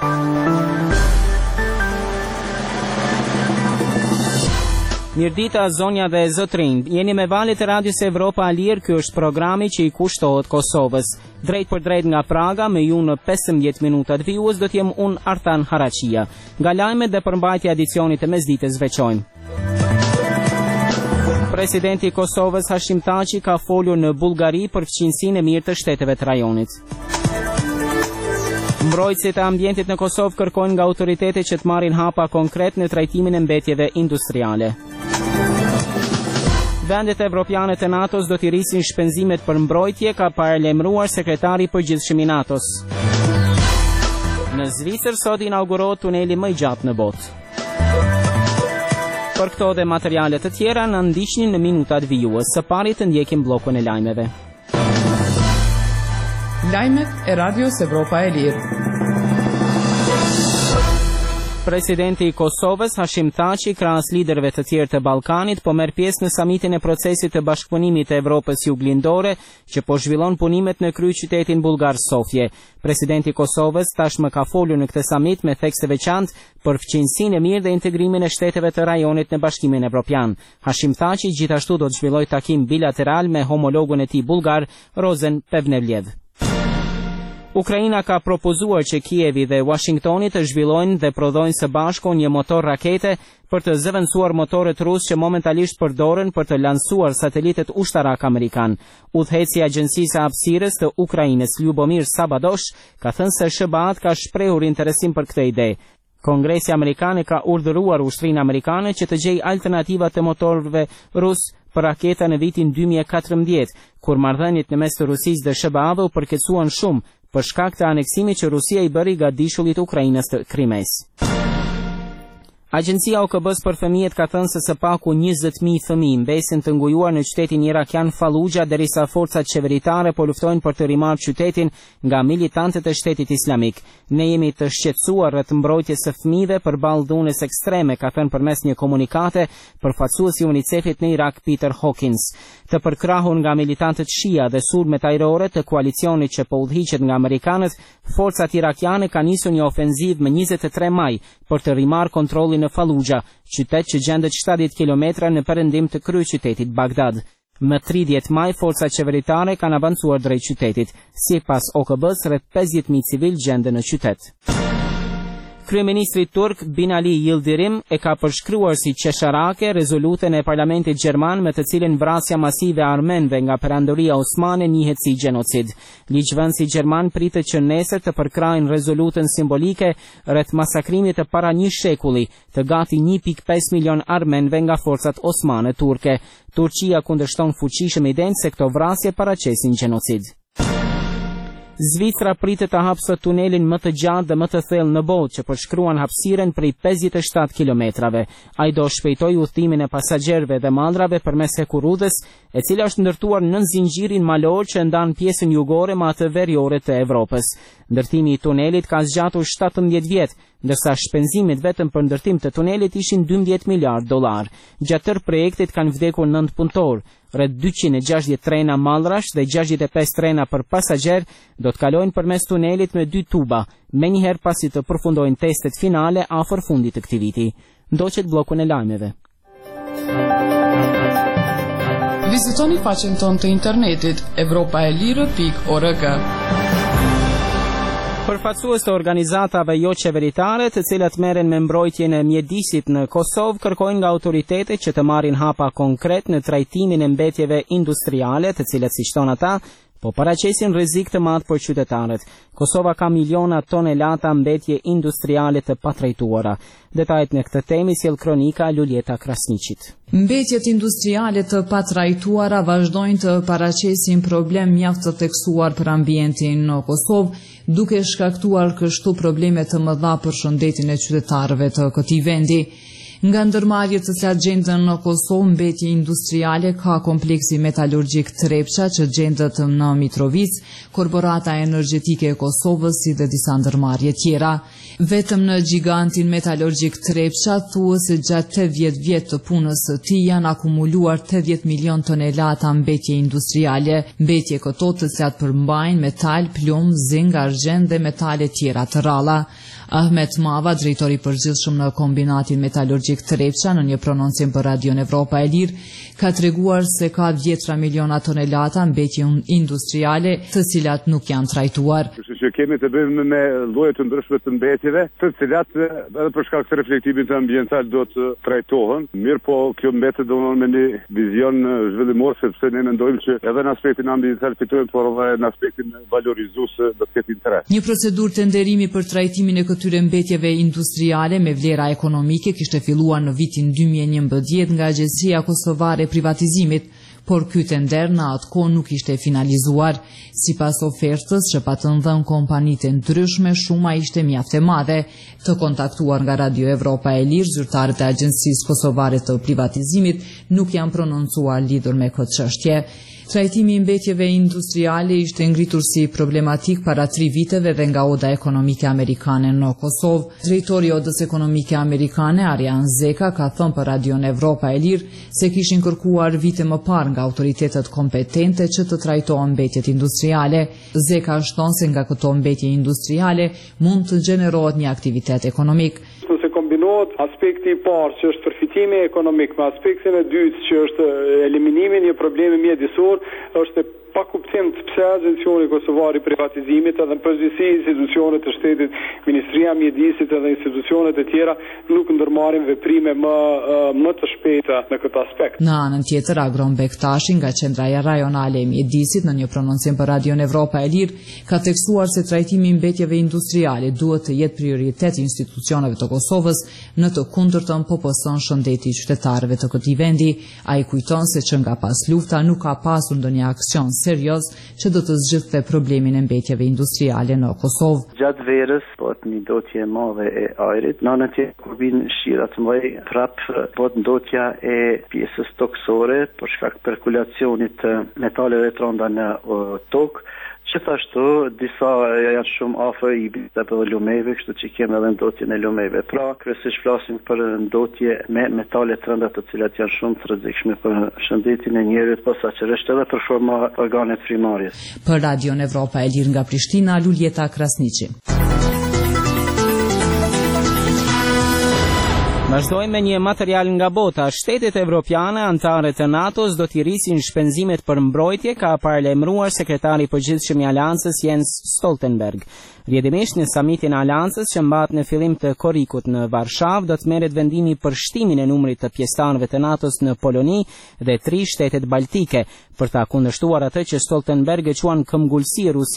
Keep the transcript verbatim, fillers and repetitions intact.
Mirdita, zonja dhe zotrinj, jeni me valët e Radios Evropa e Lirë, ky është programi që i kushtohet Kosovës. Drejt për drejt nga Praga, me ju në pesëmbëdhjetë minutat vijues do t'jem unë Artan Haraqia. Nga lajmet dhe përmbajtja edicionit e mesdites veçojmë. Presidenti i Kosovës Hashim Thaçi ka folur në Bullgari për fqinjësinë e mirë të shteteve të rajonit. Mbrojtësit e ambientit në Kosovë kërkojnë nga autoritetet që të marrin hapa konkret në trajtimin e mbetjeve industriale. Vendet evropiane të NATO-s do t'i rrisin shpenzimet për mbrojtje, ka paralajmëruar sekretari i përgjithshëm i NATO-s. Në Zvicër sot inaugurohet tuneli më i gjatë në botë. Për këto dhe materiale të tjera na ndiqni në minutat vijues. Së pari të ndjekim bllokun e lajmeve. Lajmet e Radios Evropa e Lirë. Presidenti i Kosovës Hashim Thaçi, krahas liderëve të tjerë të Ballkanit, po merr pjesë në samitin e procesit të bashkëpunimit të Evropës Juglindore, që po zhvillon punimet në kryeqytetin bullgar Sofje. Presidenti i Kosovës tashmë ka folur në këtë samit me theks të veçantë për fqinjësinë e mirë dhe integrimin e shteteve të rajonit në Bashkimin Evropian. Hashim Thaçi gjithashtu do të zhvillojë takim bilateral me homologun e tij bullgar, Rozen Plevneliev. Ukraina ka propozuar që Kievi dhe Washingtoni të zhvillojnë dhe prodhojnë së bashku një motor rakete për të zëvendësuar motorët rusë që momentalisht përdoren për të lansuar satelitet ushtarak amerikan. Udhëheci i Agjencisë së Hapësirës të Ukrainës Lyubomir Sabadosh ka thënë se S B A-t ka shprehur interesim për këtë ide. Kongresi amerikan ka urdhëruar ushtrinë amerikane që të gjejë alternativa të motorëve rus për raketa në vitin dy mijë e katërmbëdhjetë, kur marrëdhëniet në mes të Rusisë dhe S B A-ve u përkecuan shumë për shkak të aneksimit që Rusia i bëri gatishullit të Ukrainës të Krimes. Agjencia O K B-s për fëmijët ka thënë se së paku njëzet mijë fëmijë mbesin të ngujuar në qytetin irakian Fallujah, derisa forcat qeveritare po luftojnë për të rimarrë qytetin nga militantët e Shtetit Islamik. Ne jemi të shqetësuar rreth mbrojtjes së fëmijëve përballë dhunës ekstreme, ka thënë përmes një komunikate përfaqësuesi i UNICEF-it në Irak Peter Hawkins. Të përkrahur nga militantët Shia dhe sulmet ajrore të koalicionit që po udhëhiqet nga amerikanët, forcat irakiane kanë nisur një ofenzivë më njëzet e tre maj për të rimarrë kontrollin në Fallujah, qytet që gjendet shtatëdhjetë kilometra në perëndim të kryeqytetit Bagdad. Më tridhjetë maj forcat qeveritare kanë avancuar drejt qytetit. Sipas O K B-s, rreth pesëdhjetë mijë civil gjenden në qytet. Kryeministri turk Binali Yildirim e ka përshkruar si qesharake rezolutën e parlamentit gjerman me të cilën vrasja masive e armenëve nga perandoria osmane njihet si gjenocid. Ligjvënësi gjerman pritet që nesër të përkrajnë rezolutën simbolike rreth masakrimit të para një shekulli të gati një pikë pesë milion armenëve nga forcat osmane turke. Turqia kundërshton fuqishëm idenë se këto vrasje paraqesin gjenocid. Zvicra pritet të hapë sot tunelin më të gjatë dhe më të thellë në botë që përshkruan hapësiren prej pesëdhjetë e shtatë kilometrave. Ai do shpejtoj udhëtimin e pasagerëve dhe maldrave përmes hekurudhës, e cila është ndërtuar nën zinxhirin malor që ndan pjesën jugore me atë veriore të Evropës. Ndërtimi i tunelit ka zgjatur shtatëmbëdhjetë vjet, ndërsa shpenzimet vetëm për ndërtim të tunelit ishin dymbëdhjetë miliardë dollar. Gjatë tërë projektit kanë vdekur nëntë punëtorë. Rreth dyqind e gjashtëdhjetë trena mallrash dhe gjashtëdhjetë e pesë trena për pasager do të kalojnë përmes tunelit me dy tuba, menjëherë pasi të përfundojnë testet finale afër fundit të këtij viti. Ndoqet bllokun e lajmeve. Vizitoni faqen tonë të internetit evropaelire pikë org. Përfaqësues të organizatave jo qeveritare, të cilat merren me mbrojtjen e mjedisit në Kosovë, kërkojnë nga autoritetet që të marrin hapa konkret në trajtimin e mbetjeve industriale, të cilat si thon ata, po paraqesin rrezik të madh për qytetarët. Kosova ka miliona tonelata mbetje industriale të patrajtuara. Detajet në këtë temë sjell kronika Luljeta Krasniqit. Mbetjet industriale të patrajtuara vazhdojnë të paraqesin problem mjaft të theksuar për ambientin në Kosovë, duke shkaktuar kështu probleme të mëdha për shëndetin e qytetarëve të këtij vendi. Nga ndërmarrjet të cilat gjenden në Kosovë, mbetje industriale ka kompleksi metalurgjik Trepça që gjendet në Mitrovic, korporata energjetike e Kosovës si dhe disa ndërmarrje tjera. Vetëm në gigantin metalurgjik Trepça thuhet se gjatë tetëdhjetë vjet të punës së tij janë akumuluar tetëdhjetë milion tonelata mbetje industriale, mbetje këto të cilat përmbajnë metal, plum, zing, argjend dhe metale tjera të rralla. Ahmet Mava, drejtori i përgjithshëm në kombinatin metalurgjik Trepça, në një prononcim për Radion Evropa e Lirë, ka treguar se ka dhjetra miliona tonelata mbetje industriale, të cilat nuk janë trajtuar. Që kemi të bëjmë me lloje të ndryshme të mbetjeve, të cilat edhe për shkak të reflektimit ambiental do të trajtohen. Mirë, po kjo mbetet domosdoshmë me një vizion zhvillimor, sepse ne mendojmë që edhe në aspektin ambiental fitojmë, por edhe në aspektin valorizues do të ketë interes. Një procedurë tenderimi për trajtimin e këtyre mbetjeve industriale me vlera ekonomike kishte filluar në vitin dy mijë e njëmbëdhjetë nga Agjencia Kosovare e Privatizimit, por ky tender në atë kohë nuk ishte finalizuar. Sipas ofertës që patën dhënë kompanitë ndryshme, shuma ishte mjaft e madhe. Të kontaktuar nga Radio Evropa e Lirë, zyrtarët e Agjencisë Kosovare të Privatizimit nuk janë prononcuar lidhur me këtë çështje. Trajtimi i mbetjeve industriale ishte ngritur si problematik para tri viteve dhe nga Oda Ekonomike Amerikane në Kosovë. Drejtori i Odës Ekonomike Amerikane, Arjan Zeka, ka thënë për Radion Evropa e Lirë se kishin kërkuar vite më parë nga autoritetet kompetente që të trajtohen mbetjet industriale. Zeka shton se nga këto mbetje industriale mund të gjenerohet një aktivitet ekonomik. Nëse kombinohet aspekti i parë që është përfitimi ekonomik me aspektin e dytë që është eliminimi një problemi mjedisor, është pa kuptim të pse Agencioni Kosovar i Privatizimit edhe në përgjithësi institucionet e shtetit, Ministria e Mjedisit edhe institucionet e tjera nuk ndërmarrin veprime më më të shpejta në këtë aspekt. Në anën tjetër, Agron Bektashi nga Qendra Rajonale e Mjedisit në një prononcim për Radion Evropa e Lirë ka theksuar se trajtimi i mbetjeve industriale duhet të jetë prioritet i institucioneve të Kosovës, në të kundërtën po poson shëndeti i qytetarëve të këtij vendi. Ai kujton se që nga pas lufta nuk ka pasur ndonjë aksion serioz që do të zgjidhte problemin e mbetjeve industriale në Kosovë. Gjatë verës bëhet një ndotje e madhe e ajrit. Në anën tjetër kur vijnë shira të mëdha, prap bëhet ndotja e pjesës toksore për shkak të perkulacionit të metaleve të rënda në tokë. Gjithashtu, disa janë shumë afër i bitave dhe lumeve, kështu që kemi edhe ndotjen e lumeve. Pra, kryesisht flasim për ndotje me metale të rënda të cilat janë shumë të rrezikshme për shëndetin e njerëzit, posaçërisht edhe për forma organet frimarjes. Për Radion Evropa e Lirë nga Prishtina, Luljeta Krasniqi. Vazhdojmë me një material nga bota. Shtetet evropiane antare të NATO-s do t'i rrisin shpenzimet për mbrojtje, ka paralajmëruar sekretari i përgjithshëm i Aleancës Jens Stoltenberg. Rrjedhimisht në samitin e Aleancës që mbahet në fillim të korrikut në Varshavë do të merret vendimi për shtimin e numrit të pjesëtarëve të NATO-s në Poloni dhe tri shtetet baltike, për ta kundërshtuar atë që Stoltenberg e quan këmbgulsi